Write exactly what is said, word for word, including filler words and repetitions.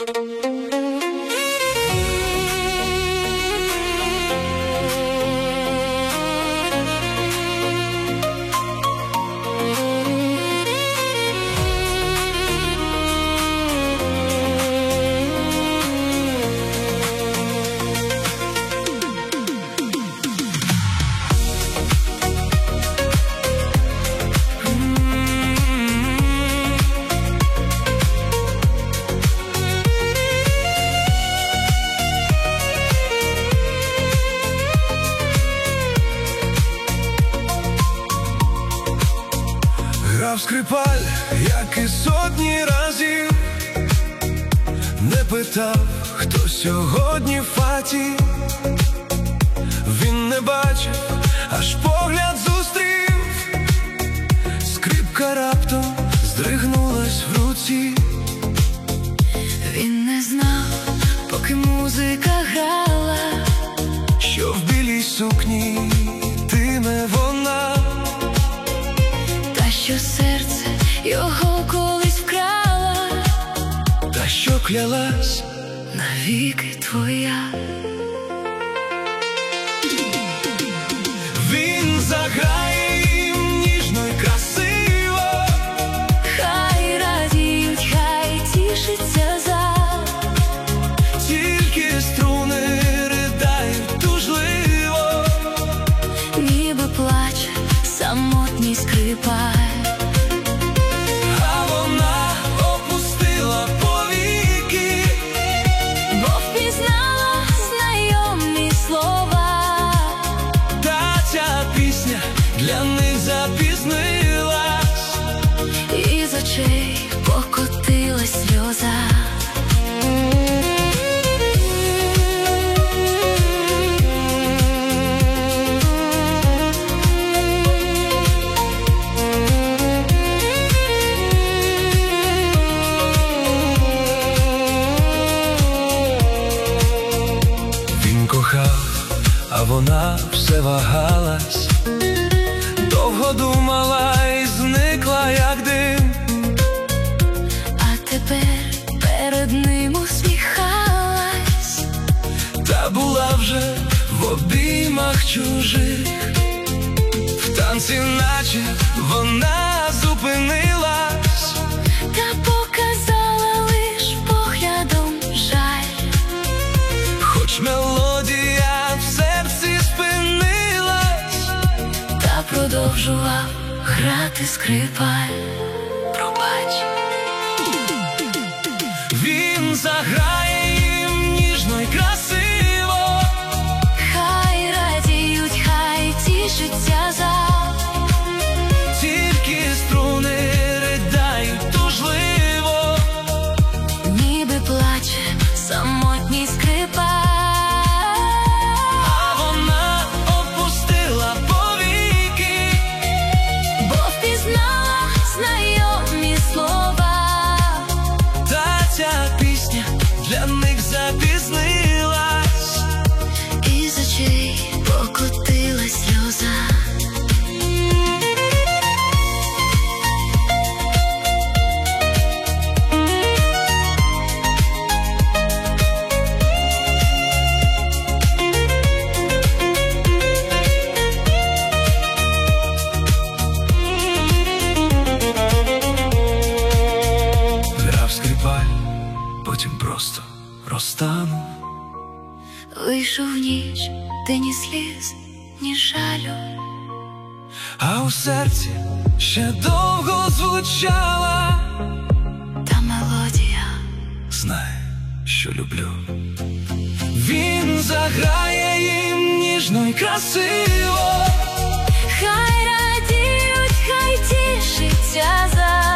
Грав скрипаль, як і сотні разів, не питав, хто сьогодні в хаті. Він не бачив, аж погляд зустрів. Скрипка раптом здригнулась в руці. Він не знав, поки музика грала, що в білій сукні йтиме вона, та що серце його колись вкрала, та що клялась навіки твоя. Він заграє їм ніжно й красиво, Хай радіють, хай тішиться зал, тільки струни ридають тужливо, ніби плаче самотній скрипаль. а вона опустила повіки, Бо впізнала знайомі слова, та ця пісня для них запізнилась, і з очей покотилась сльоза. Він кохав, а вона все вагалась, довго думала і зникла, як дим. А тепер перед ним усміхалась, Та була вже в обіймах чужих. В танці наче вона зупинилась, та показала лиш поглядом жаль. хоч мелодія в серці спинилась, Та продовжував грати скрипаль. Пробач. він заграє їм ніжно й красиво, Хай радіють, хай тішиться зал, тільки струни ридають тужливо, ніби плаче самотній скрипаль. а вона опустила повіки, Бо впізнала знайомі слова, та ця пісня для них запізнилась, і з очей покотилась сльоза. грав скрипаль, потім просто розтанув. Вийшов ніч, де ні сліз, ні жалю, А у серці ще довго звучала, та мелодія. знай, що люблю. Він заграє їм ніжно й красиво, Хай радіють, хай тішиться зал,